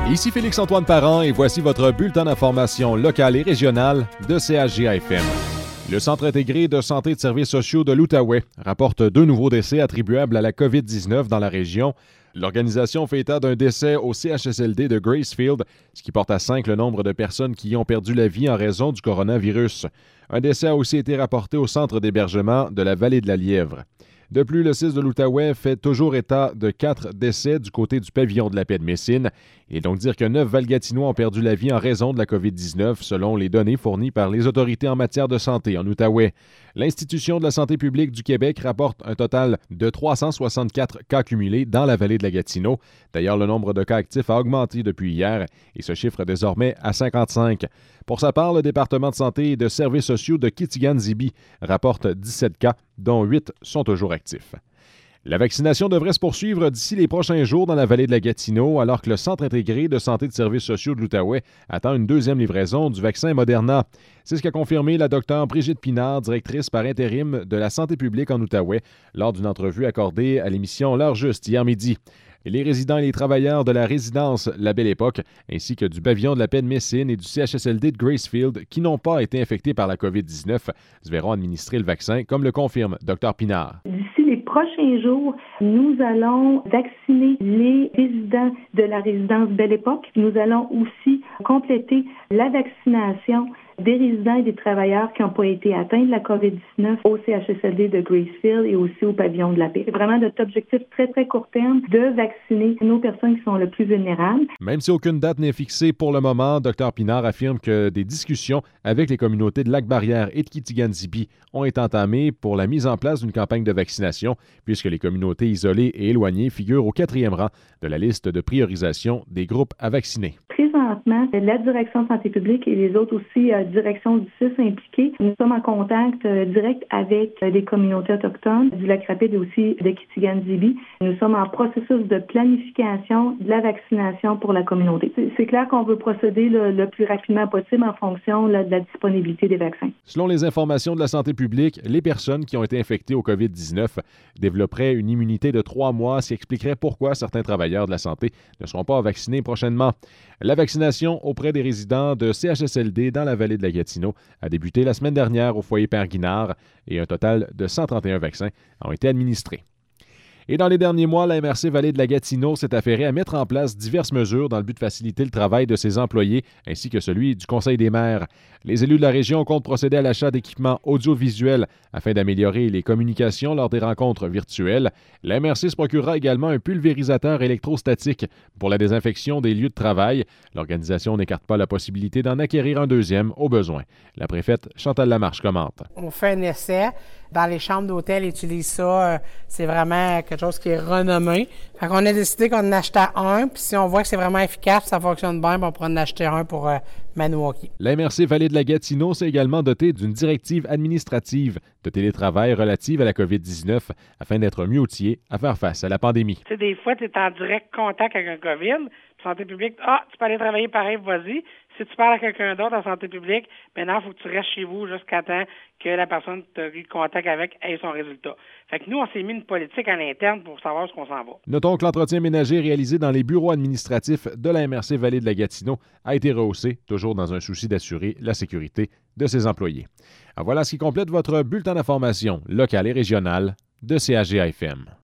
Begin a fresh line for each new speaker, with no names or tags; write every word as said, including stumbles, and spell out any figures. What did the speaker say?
Ici Félix-Antoine Parent et voici votre bulletin d'information locale et régionale de C H J A F M. Le Centre intégré de santé et de services sociaux de l'Outaouais rapporte deux nouveaux décès attribuables à la covid dix-neuf dans la région. L'organisation fait état d'un décès au C H S L D de Gracefield, ce qui porte à cinq le nombre de personnes qui y ont perdu la vie en raison du coronavirus. Un décès a aussi été rapporté au centre d'hébergement de la Vallée de la Lièvre. De plus, le C I S de l'Outaouais fait toujours état de quatre décès du côté du pavillon de la paix de Messine. Il est donc dire que neuf Valgatinois ont perdu la vie en raison de la covid dix-neuf, selon les données fournies par les autorités en matière de santé en Outaouais. L'Institution de la santé publique du Québec rapporte un total de trois cent soixante-quatre cas cumulés dans la vallée de la Gatineau. D'ailleurs, le nombre de cas actifs a augmenté depuis hier et se chiffre désormais à cinquante-cinq. Pour sa part, le département de santé et de services sociaux de Kitigan-Zibi rapporte dix-sept cas, dont huit sont toujours actifs. La vaccination devrait se poursuivre d'ici les prochains jours dans la vallée de la Gatineau, alors que le Centre intégré de santé et de services sociaux de l'Outaouais attend une deuxième livraison du vaccin Moderna. C'est ce qu'a confirmé la docteure Brigitte Pinard, directrice par intérim de la santé publique en Outaouais, lors d'une entrevue accordée à l'émission L'heure juste hier midi. Les résidents et les travailleurs de la résidence La Belle Époque, ainsi que du pavillon de la paix de Messine et du C H S L D de Gracefield, qui n'ont pas été infectés par la covid dix-neuf, se verront administrer le vaccin, comme le confirme docteur Pinard.
D'ici les prochains jours, nous allons vacciner les résidents de la résidence Belle Époque. Nous allons aussi compléter la vaccination des résidents et des travailleurs qui n'ont pas été atteints de la covid dix-neuf au C H S L D de Gracefield et aussi au pavillon de la paix. C'est vraiment notre objectif très, très court terme de vacciner nos personnes qui sont le plus vulnérables.
Même si aucune date n'est fixée pour le moment, docteur Pinard affirme que des discussions avec les communautés de Lac-Barrière et de Kitigan-Zibi ont été entamées pour la mise en place d'une campagne de vaccination, puisque les communautés isolées et éloignées figurent au quatrième rang de la liste de priorisation des groupes à vacciner.
Présentement, la direction de santé publique et les autres aussi euh, directions du C I S impliquées, nous sommes en contact euh, direct avec euh, les communautés autochtones du Lac-Rapide et aussi de Kitigan-Zibi. Nous sommes en processus de planification de la vaccination pour la communauté. C'est, c'est clair qu'on veut procéder le, le plus rapidement possible en fonction là, de la disponibilité des vaccins.
Selon les informations de la santé publique, les personnes qui ont été infectées au covid dix-neuf développeraient une immunité de trois mois, ce qui expliquerait pourquoi certains travailleurs de la santé ne seront pas vaccinés prochainement. La vaccination auprès des résidents de C H S L D dans la vallée de la Gatineau a débuté la semaine dernière au foyer Père Guinard et un total de cent trente et un vaccins ont été administrés. Et dans les derniers mois, la M R C Vallée de la Gatineau s'est affairée à mettre en place diverses mesures dans le but de faciliter le travail de ses employés ainsi que celui du Conseil des maires. Les élus de la région comptent procéder à l'achat d'équipements audiovisuels afin d'améliorer les communications lors des rencontres virtuelles. La M R C se procurera également un pulvérisateur électrostatique pour la désinfection des lieux de travail. L'organisation n'écarte pas la possibilité d'en acquérir un deuxième au besoin. La préfète Chantal Lamarche commente.
On fait un essai. Dans les chambres d'hôtel, ils utilisent ça. C'est vraiment quelque chose qui est renommé. Fait qu'on a décidé qu'on en achetait un, puis si on voit que c'est vraiment efficace, ça fonctionne bien, on pourra en acheter un pour euh, Maniwaki.
La M R C Vallée de la Gatineau s'est également dotée d'une directive administrative de télétravail relative à la covid dix-neuf afin d'être mieux outillée à faire face à la pandémie.
Tu sais, des fois, tu es en direct contact avec un COVID, puis santé publique, ah, tu peux aller travailler pareil, vas-y. Si tu parles à quelqu'un d'autre en santé publique, maintenant, il faut que tu restes chez vous jusqu'à temps que la personne que tu as eu contact avec ait son résultat. Fait que nous, on s'est mis une politique à l'interne pour savoir ce qu'on s'en va.
Notons que l'entretien ménager réalisé dans les bureaux administratifs de la M R C Vallée de la Gatineau a été rehaussé, toujours dans un souci d'assurer la sécurité de ses employés. Alors voilà ce qui complète votre bulletin d'information locale et régionale de C H J A F M.